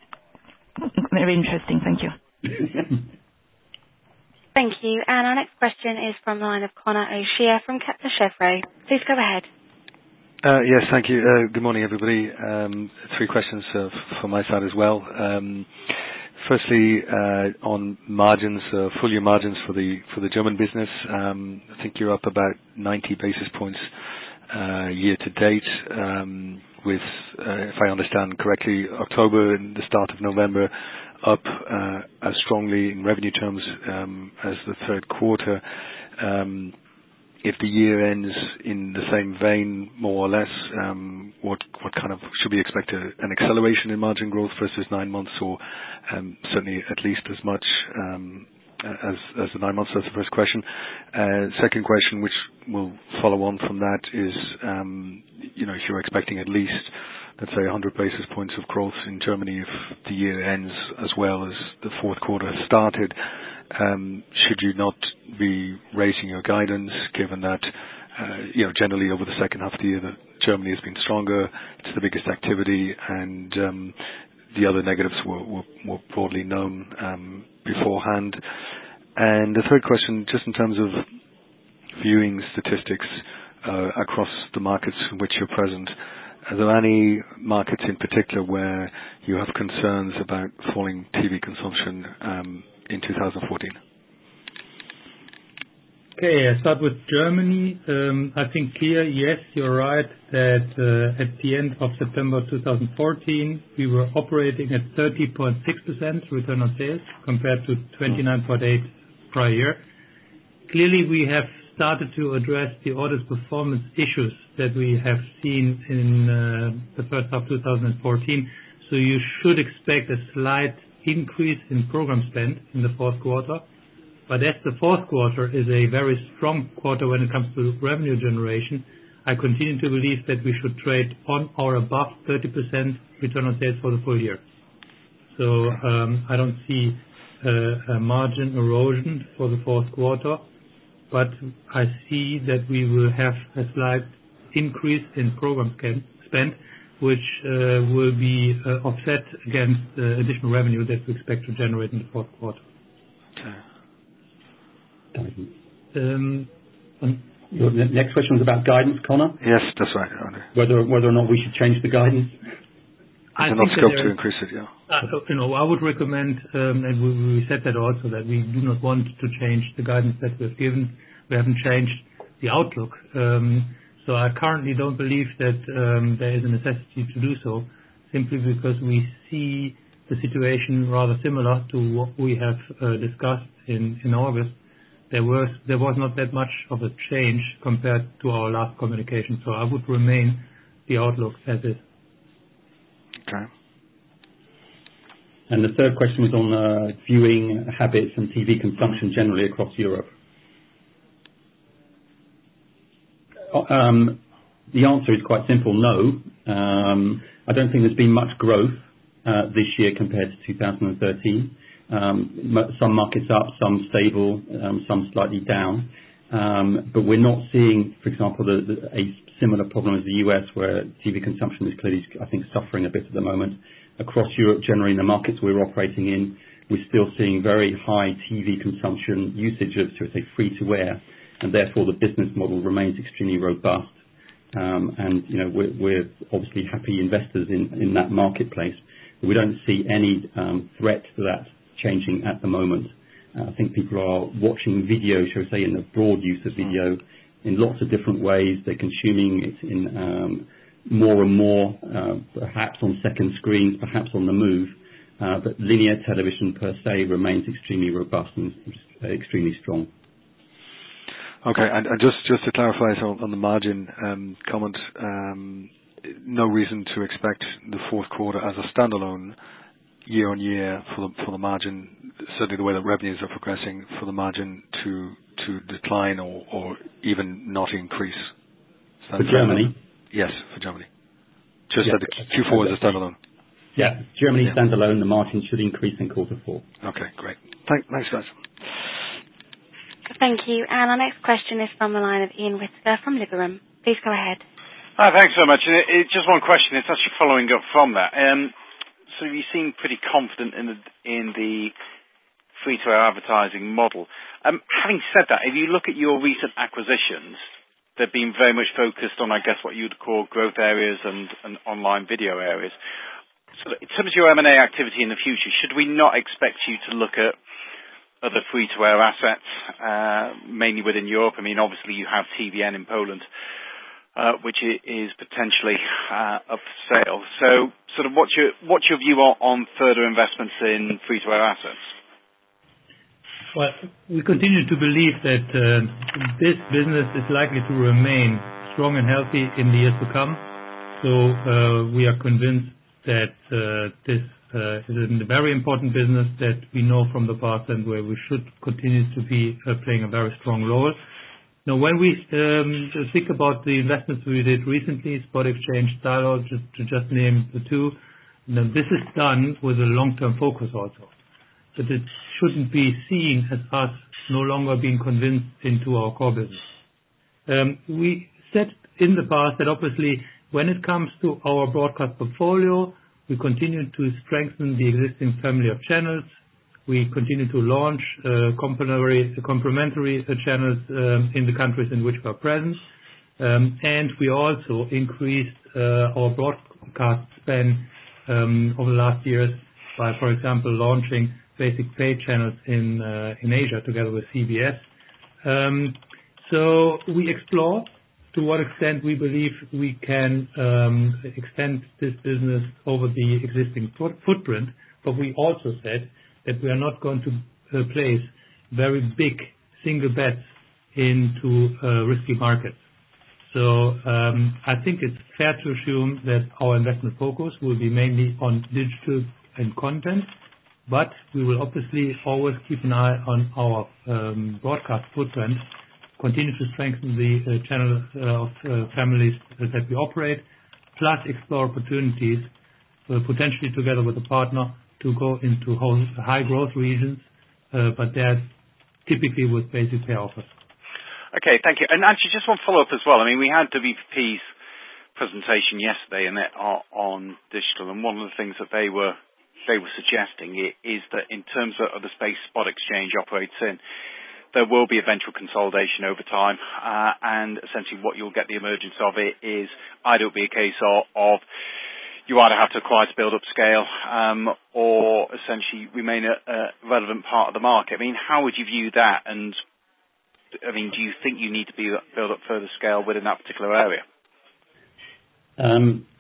Very interesting. Thank you. Thank you. And our next question is from the line of Conor O'Shea from Kepler Cheuvreux. Please go ahead. Uh, yes, thank you. Uh, good morning, everybody. Um, three questions uh, from my side as well. Um, Firstly, uh, on margins, uh, full year margins for the for the German business. Um, I think you're up about ninety basis points uh, year to date, um, with, uh, if I understand correctly, October and the start of November up uh, as strongly in revenue terms um, as the third quarter. Um, If the year ends in the same vein, more or less, um, what what kind of should we expect a, an acceleration in margin growth versus nine months, or um, certainly at least as much um, as as the nine months? That's the first question. Uh, second question, which will follow on from that, is um, you know if you're expecting at least, let's say, one hundred basis points of growth in Germany if the year ends as well as the fourth quarter has started. Um, should you not be raising your guidance, given that, uh, you know, generally over the second half of the year that Germany has been stronger, it's the biggest activity, and um, the other negatives were, were, were broadly known um, beforehand. And the third question, just in terms of viewing statistics uh, across the markets in which you're present, are there any markets in particular where you have concerns about falling T V consumption um, in two thousand fourteen? Okay, I start with Germany. Um, I think clear, yes, you're right, that uh, at the end of September two thousand fourteen, we were operating at thirty point six percent return on sales compared to twenty-nine point eight prior year. Clearly, we have started to address the orders performance issues that we have seen in uh, the first half of two thousand fourteen, so you should expect a slight increase in program spend in the fourth quarter. But as the fourth quarter is a very strong quarter when it comes to revenue generation, I continue to believe that we should trade on or above thirty percent return on sales for the full year. So um, I don't see uh, a margin erosion for the fourth quarter, but I see that we will have a slight increase in program spend, which uh, will be uh, offset against uh, additional revenue that we expect to generate in the fourth quarter. Okay. Um, Your next question was about guidance, Connor? Yes, that's right. Andy. Whether whether or not we should change the guidance? I There's think enough scope there to is, increase it, yeah. Uh, you know, I would recommend, um, and we, we said that also, that we do not want to change the guidance that we've given. We haven't changed the outlook. Um, so I currently don't believe that um, there is a necessity to do so, simply because we see the situation rather similar to what we have uh, discussed in, in August. There was there was not that much of a change compared to our last communication, so I would remain the outlook as is. Okay. And the third question was on uh, viewing habits and T V consumption generally across Europe. Um, the answer is quite simple, no. Um, I don't think there's been much growth uh, this year compared to two thousand thirteen. Um, some markets up, some stable, um, some slightly down. Um, but we're not seeing, for example, the, the, a similar problem as the U S, where T V consumption is clearly, I think, suffering a bit at the moment. Across Europe, generally in the markets we're operating in, we're still seeing very high T V consumption usage of, so to say, free-to-air, and therefore the business model remains extremely robust. Um, and, you know, we're, we're obviously happy investors in, in that marketplace. But we don't see any um, threat to that changing at the moment. Uh, I think people are watching video, shall we say, in the broad use of video in lots of different ways. They're consuming it in um, more and more, uh, perhaps on second screens, perhaps on the move. Uh, but linear television per se remains extremely robust and uh, extremely strong. Okay, and, and just, just to clarify so on the margin um, comment, um, no reason to expect the fourth quarter as a standalone year-on-year for the for the margin, certainly the way that revenues are progressing, for the margin to to decline or, or even not increase. For Germany? Yes, for Germany. Just yeah, that the Q four is a standalone. Yeah, Germany yeah. standalone, the margin should increase in quarter four. Okay, great. Thank, thanks, guys. Thank you. And our next question is from the line of Ian Whittaker from Liberum. Please go ahead. Hi, thanks so much. It, it, just one question. It's actually following up from that. Um, So you seem pretty confident in the in the free-to-air advertising model. Um, having said that, if you look at your recent acquisitions, they've been very much focused on, I guess, what you'd call growth areas and, and online video areas. So in terms of your M and A activity in the future, should we not expect you to look at other free-to-air assets, uh, mainly within Europe? I mean, obviously you have T V N in Poland, Uh, which is potentially uh, up for sale. So, sort of, what's your what's your view on, on further investments in free-to-air assets? Well, we continue to believe that uh, this business is likely to remain strong and healthy in the years to come. So uh, we are convinced that uh, this uh, is a very important business that we know from the past and where we should continue to be uh, playing a very strong role. Now, when we um, think about the investments we did recently, Spot Exchange, Dialog, just, to just name the two, now this is done with a long-term focus also. But it shouldn't be seen as us no longer being convinced into our core business. Um, we said in the past that obviously when it comes to our broadcast portfolio, we continue to strengthen the existing family of channels. We continue to launch uh, complementary, complementary uh, channels um, in the countries in which we are present. Um, and we also increased uh, our broadcast spend um, over the last years by, for example, launching basic pay channels in uh, in Asia together with C B S. Um, So we explore to what extent we believe we can um, extend this business over the existing foot- footprint, but we also said that we are not going to uh, place very big single bets into uh, risky markets. So um, I think it's fair to assume that our investment focus will be mainly on digital and content, but we will obviously always keep an eye on our um, broadcast footprint, continue to strengthen the uh, channel uh, of uh, families that we operate, plus explore opportunities, uh, potentially together with a partner, to go into whole, high growth regions, uh, but they're typically with basic pay offers. Okay, thank you. And actually, just one follow-up as well. I mean, we had W P P's presentation yesterday and on digital, and one of the things that they were they were suggesting is that in terms of the space Spot Exchange operates in, there will be eventual consolidation over time, uh, and essentially what you'll get the emergence of it is either it'll be a case of, of you either have to acquire to build up scale, um, or essentially remain a, a relevant part of the market. I mean, how would you view that? And I mean, do you think you need to be, build up further scale within that particular area? Um,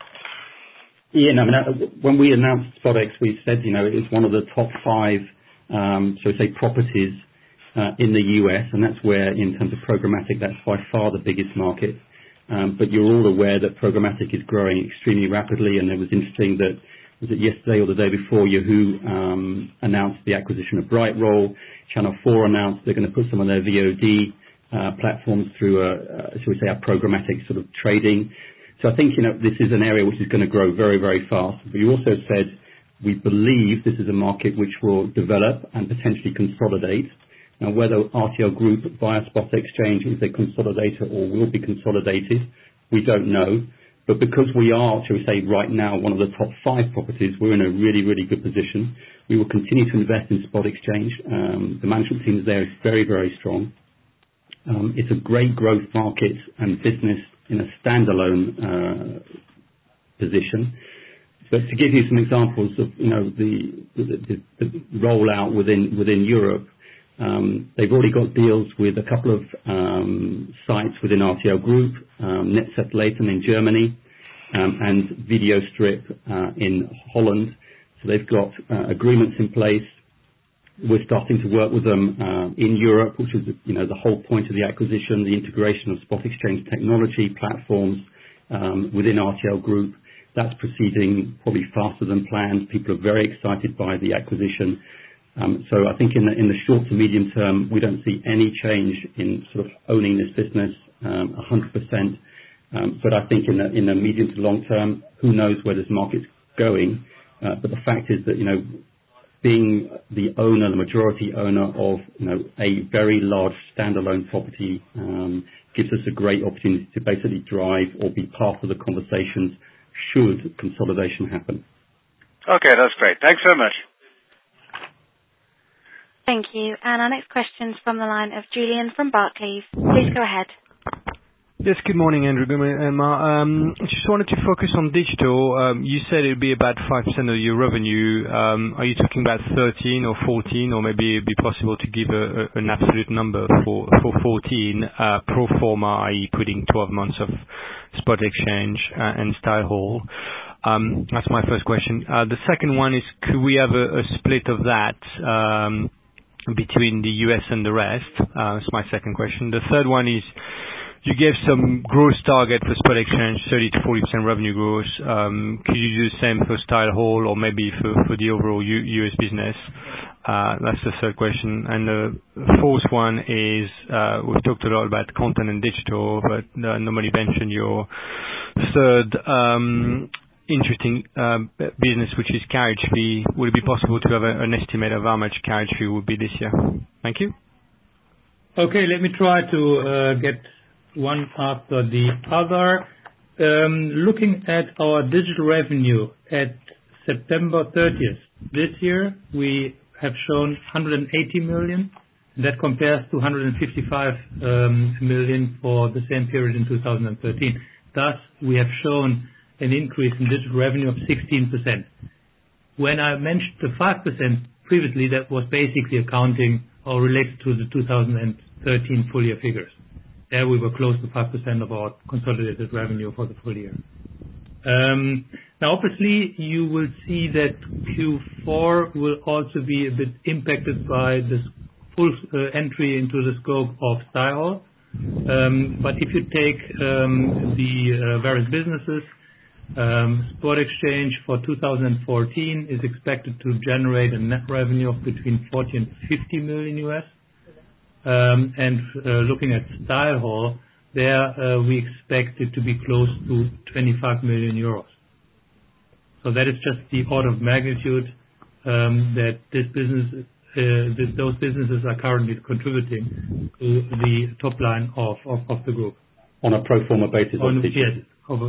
Ian, I mean, when we announced SpotX, we said, you know, it was one of the top five, um, so say, properties uh, in the U S, and that's where, in terms of programmatic, that's by far the biggest market. Um, but you're all aware that programmatic is growing extremely rapidly, and it was interesting that, was it yesterday or the day before, Yahoo um, announced the acquisition of Brightroll. Channel four announced they're going to put some of their V O D uh, platforms through, a, uh, shall we say, a programmatic sort of trading. So I think, you know, this is an area which is going to grow very, very fast. But you also said we believe this is a market which will develop and potentially consolidate. Now, whether R T L Group via Spot Exchange is a consolidator or will be consolidated, we don't know. But because we are, shall we say, right now one of the top five properties, we're in a really, really good position. We will continue to invest in Spot Exchange. Um, the management team there is very, very strong. Um, it's a great growth market and business in a standalone uh, position. But to give you some examples of, you know, the, the, the, the rollout within within Europe, um, they've already got deals with a couple of um, sites within R T L Group, um, Netset Leighton in Germany, um, and VideoStrip uh, in Holland. So they've got uh, agreements in place. We're starting to work with them uh, in Europe, which is, you know, the whole point of the acquisition, the integration of Spot Exchange technology platforms um, within R T L Group. That's proceeding probably faster than planned. People are very excited by the acquisition. Um, so I think in the, in the short to medium term, we don't see any change in sort of owning this business um, one hundred percent. Um, but I think in the, in the medium to long term, who knows where this market's going. Uh, but the fact is that, you know, being the owner, the majority owner of, you know, a very large standalone property um, gives us a great opportunity to basically drive or be part of the conversations should consolidation happen. Okay, that's great. Thanks so much. Thank you. And our next question is from the line of Julian from Barclays. Please go ahead. Yes, good morning, Andrew. Good morning, Emma. Um, just wanted to focus on digital. Um, you said it would be about five percent of your revenue. Um, are you talking about thirteen or fourteen, or maybe it would be possible to give a, a, an absolute number for, for fourteen, uh, pro forma, that is putting twelve months of Spot Exchange uh, and StyleHaul? Um, that's my first question. Uh, the second one is, could we have a, a split of that um, between the U S and the rest? Uh, that's my second question. The third one is, you gave some growth target for Spot Exchange, thirty to forty percent revenue growth. Um, could you do the same for StyleHaul or maybe for, for the overall U, U S business? Uh, that's the third question. And the fourth one is, uh, we've talked a lot about content and digital, but uh, nobody mentioned your third um, interesting um, business, which is carriage fee. Would it be possible to have a, an estimate of how much carriage fee would be this year? Thank you. Okay, let me try to uh, get one after the other. Um, looking at our digital revenue at September thirtieth this year, we have shown one hundred eighty million. That compares to one hundred fifty-five um, million for the same period in two thousand thirteen. Thus, we have shown an increase in digital revenue of sixteen percent. When I mentioned the five percent previously, that was basically accounting or related to the two thousand thirteen full year figures. there we were close to five percent of our consolidated revenue for the full year. Um, now, obviously, you will see that Q four will also be a bit impacted by this full uh, entry into the scope of StyleHaul. Um, but if you take um, the uh, various businesses, um, Sport Exchange for two thousand fourteen is expected to generate a net revenue of between forty and fifty million U S. Um, and uh, looking at StyleHaul, there uh, we expect it to be close to twenty-five million euros. So that is just the order of magnitude um, that this business, uh, that those businesses are currently contributing to the top line of, of, of the group. On a pro forma basis, On, obviously. yes. Over.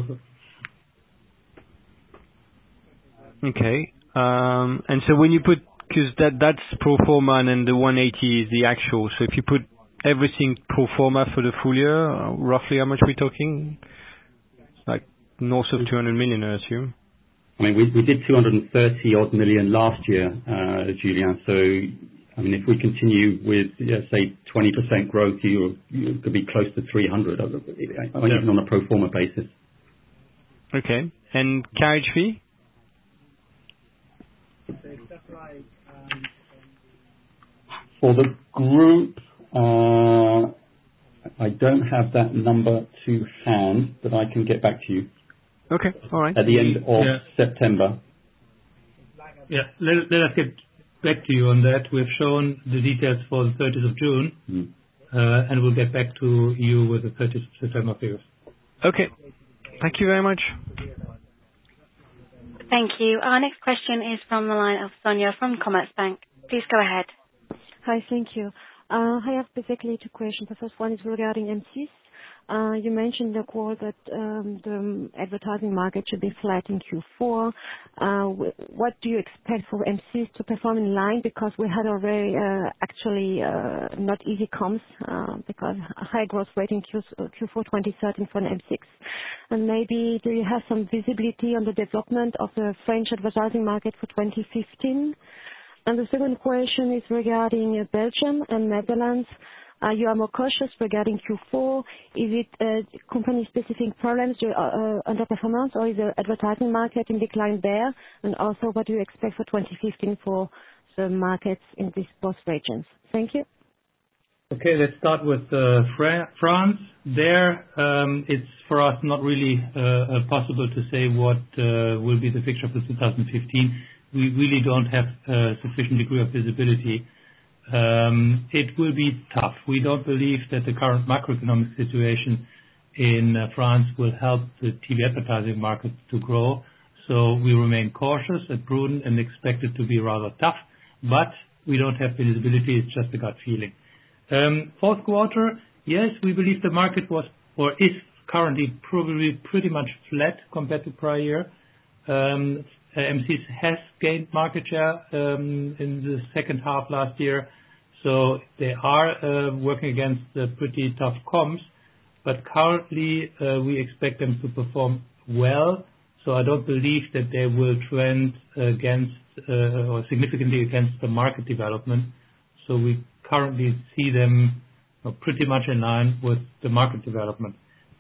Okay. Um, and so when you put, because that, that's pro forma and then the one eighty is the actual. So if you put everything pro forma for the full year, uh, roughly how much are we talking? Like north of two hundred million, I assume. I mean, we, we did two hundred thirty odd million last year, uh, Julian. So, I mean, if we continue with, yeah, say, twenty percent growth, you, you could be close to three hundred, even Yeah. on a pro forma basis. Okay. And carriage fee? For the group, uh, I don't have that number to hand, but I can get back to you. Okay, all right. At the end of Yeah. September. Yeah, let, let us get back to you on that. We've shown the details for the thirtieth of June, Mm. uh, and we'll get back to you with the thirtieth of September figures. Okay. Thank you very much. Thank you. Our next question is from the line of Sonia from Commerzbank. Please go ahead. Hi, thank you. Uh, I have basically two questions. The first one is regarding M six. Uh, you mentioned in the call that um, the advertising market should be flat in Q four. Uh, what do you expect for M six to perform in line? Because we had already uh, actually uh, not easy comps uh, because a high growth rate in Q, Q four twenty thirteen for M six. And maybe do you have some visibility on the development of the French advertising market for twenty fifteen? And the second question is regarding uh, Belgium and Netherlands. Uh, you are more cautious regarding Q four. Is it uh, company-specific problems, uh, uh, underperformance, or is the advertising market in decline there? And also, what do you expect for twenty fifteen for the markets in these both regions? Thank you. Okay, let's start with uh, Fra- France. There, um, it's for us not really uh, uh, possible to say what uh, will be the picture for two thousand fifteen. We really don't have a sufficient degree of visibility. Um, it will be tough. We don't believe that the current macroeconomic situation in uh, France will help the T V advertising market to grow. So we remain cautious and prudent and expect it to be rather tough. But we don't have visibility. It's just a gut feeling. Um, fourth quarter, yes, we believe the market was or is currently probably pretty much flat compared to prior year. Um, M six has gained market share um, in the second half last year, so they are uh, working against uh, pretty tough comps, but currently uh, we expect them to perform well, so I don't believe that they will trend against uh, or significantly against the market development. So we currently see them uh, pretty much in line with the market development.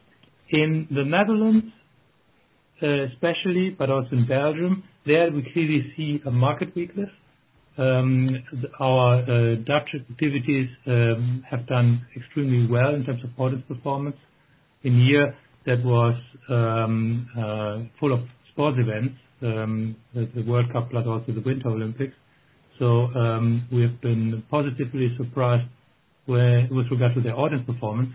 In the Netherlands, Uh, especially, but also in Belgium. There we clearly see a market weakness. Um, th- our uh, Dutch activities um, have done extremely well in terms of audience performance in a year that was um, uh, full of sports events, um, the, the World Cup, but also the Winter Olympics. So um, we have been positively surprised where, with regard to their audience performance.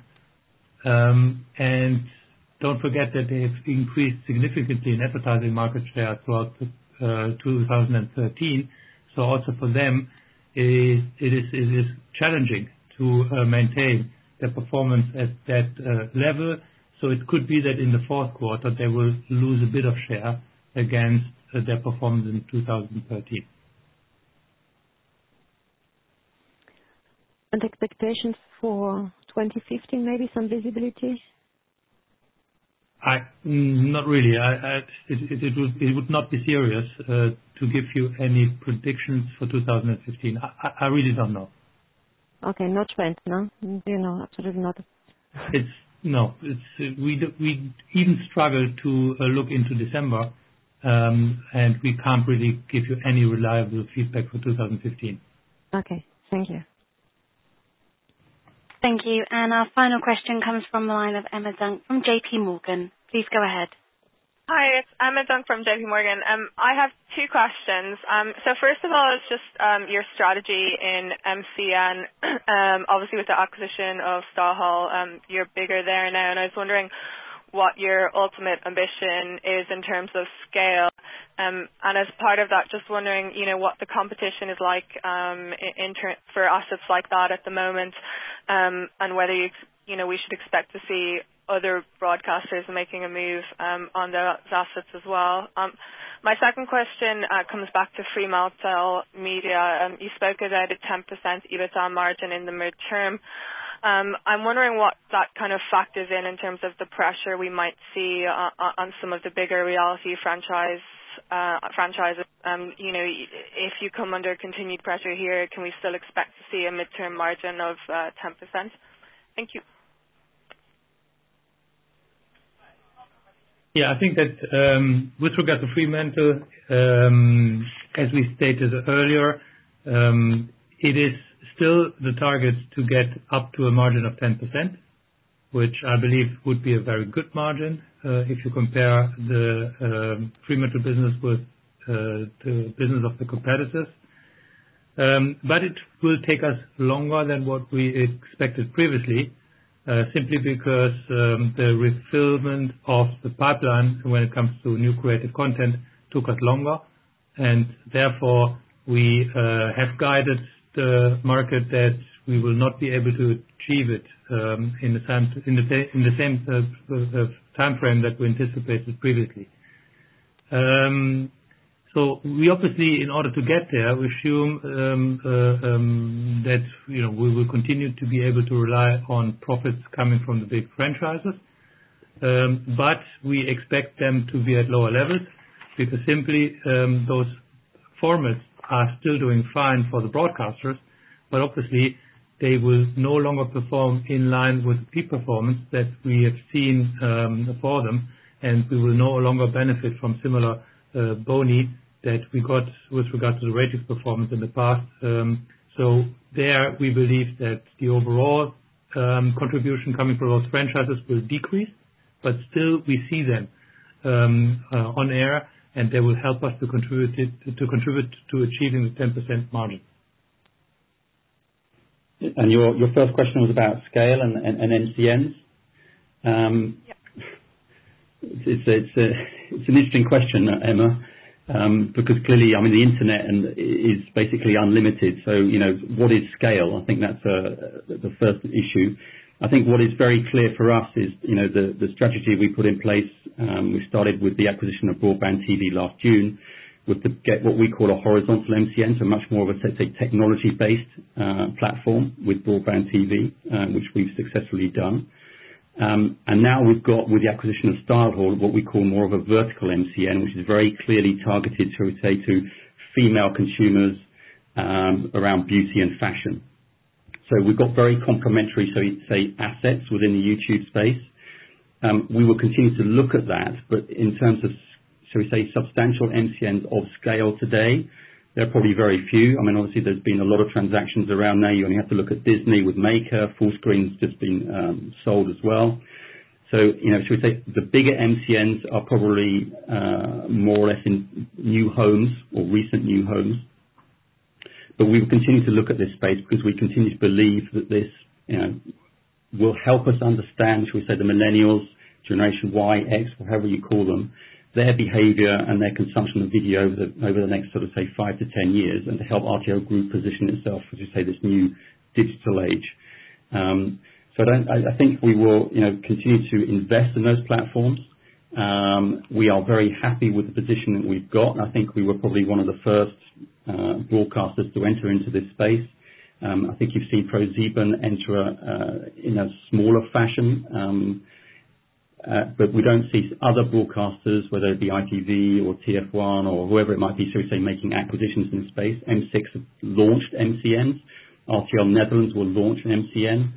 Um, and Don't forget that they have increased significantly in advertising market share throughout uh, two thousand thirteen. So also for them, it, it, is, it is challenging to uh, maintain their performance at that uh, level. So it could be that in the fourth quarter they will lose a bit of share against uh, their performance in two thousand thirteen. And expectations for twenty fifteen, maybe some visibility? I mm, not really. I, I it, it, it would it would not be serious uh, to give you any predictions for two thousand fifteen. I, I I really don't know. Okay, no trend, no? You know, absolutely not. It's no. It's we we even struggle to uh, look into December, um, and we can't really give you any reliable feedback for two thousand fifteen. Okay. Thank you. Thank you. And our final question comes from the line of Emma Dunk from J P Morgan. Please go ahead. Hi, it's Emma Dunk from J P Morgan. Um, I have two questions. Um, so first of all, it's just um, your strategy in M C N. um, obviously, with the acquisition of Stahl, um, you're bigger there now, and I was wondering what your ultimate ambition is in terms of scale. Um, and as part of that, just wondering, you know, what the competition is like um, in, in ter- for assets like that at the moment, um, and whether you, you know, we should expect to see other broadcasters making a move um, on those assets as well. Um, my second question uh, comes back to Fremantle Media. Um, you spoke about a ten percent EBITDA margin in the midterm. Um, I'm wondering what that kind of factors in in terms of the pressure we might see on, on some of the bigger reality franchise uh, franchises. Um, you know, if you come under continued pressure here, can we still expect to see a midterm margin of uh, ten percent? Thank you. Yeah, I think that um, with regard to Fremantle, um, as we stated earlier, um, it is still the target to get up to a margin of ten percent, which I believe would be a very good margin uh, if you compare the um, Fremantle business with uh, the business of the competitors. Um, but it will take us longer than what we expected previously. Uh, simply because um, the refillment of the pipeline when it comes to new creative content took us longer, and therefore we uh, have guided the market that we will not be able to achieve it um, in the time in the in the same uh, uh, time frame that we anticipated previously. Um, So we obviously, in order to get there, we assume um, uh, um, that you know we will continue to be able to rely on profits coming from the big franchises, um, but we expect them to be at lower levels because simply um, those formats are still doing fine for the broadcasters, but obviously they will no longer perform in line with the peak performance that we have seen um, for them, and we will no longer benefit from similar uh, boni that we got with regard to the ratings performance in the past. Um, so there we believe that the overall um, contribution coming from those franchises will decrease, but still we see them um, uh, on air, and they will help us to contribute it, to contribute to achieving the ten percent margin. And your your first question was about scale and, and, and M C Ns. Um, yep. It's it's a, it's an interesting question, Emma. Um, because clearly, I mean, the internet and is basically unlimited. So, you know, what is scale? I think that's uh, the first issue. I think what is very clear for us is, you know, the, the strategy we put in place. Um, we started with the acquisition of Broadband T V last June, with the get what we call a horizontal M C N, so much more of a, let's say, technology-based uh, platform with Broadband T V, uh, which we've successfully done. Um, and now we've got, with the acquisition of StyleHaul, what we call more of a vertical M C N, which is very clearly targeted, shall we say, to female consumers um, around beauty and fashion. So we've got very complementary, so say, assets within the YouTube space. Um, we will continue to look at that, but in terms of, shall we say, substantial M C Ns of scale today, there are probably very few. I mean, obviously, there's been a lot of transactions around now. You only have to look at Disney with Maker. Fullscreen's just been um, sold as well. So, you know, should we say the bigger M C Ns are probably uh, more or less in new homes or recent new homes. But we will continue to look at this space because we continue to believe that this, you know, will help us understand, shall we say, the millennials, Generation Y, X, whatever you call them, their behavior and their consumption of video over the, over the next sort of say five to ten years, and to help R T L Group position itself, as you say, this new digital age. Um, so I, don't, I, I think we will, you know, continue to invest in those platforms. Um, we are very happy with the position that we've got. I think we were probably one of the first uh, broadcasters to enter into this space. Um, I think you've seen ProSieben enter a, uh, in a smaller fashion. Um, Uh, but we don't see other broadcasters, whether it be I T V or T F one or whoever it might be, so we say making acquisitions in the space. M six have launched M C Ns. R T L Netherlands will launch an M C N.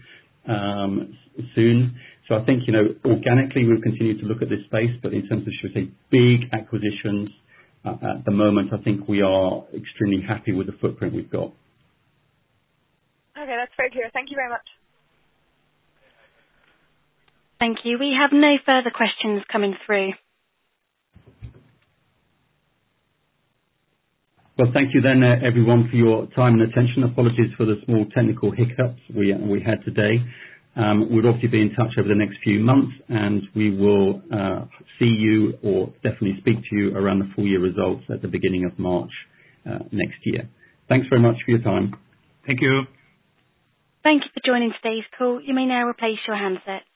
um, soon. So I think, you know, organically we'll continue to look at this space, but in terms of, should we say, big acquisitions, uh, at the moment, I think we are extremely happy with the footprint we've got. Okay, that's very clear. Thank you very much. Thank you. We have no further questions coming through. Well, thank you then, uh, everyone, for your time and attention. Apologies for the small technical hiccups we we had today. Um, we'll obviously be in touch over the next few months, and we will uh, see you, or definitely speak to you, around the full year results at the beginning of March uh, next year. Thanks very much for your time. Thank you. Thank you for joining today's call. You may now replace your handset.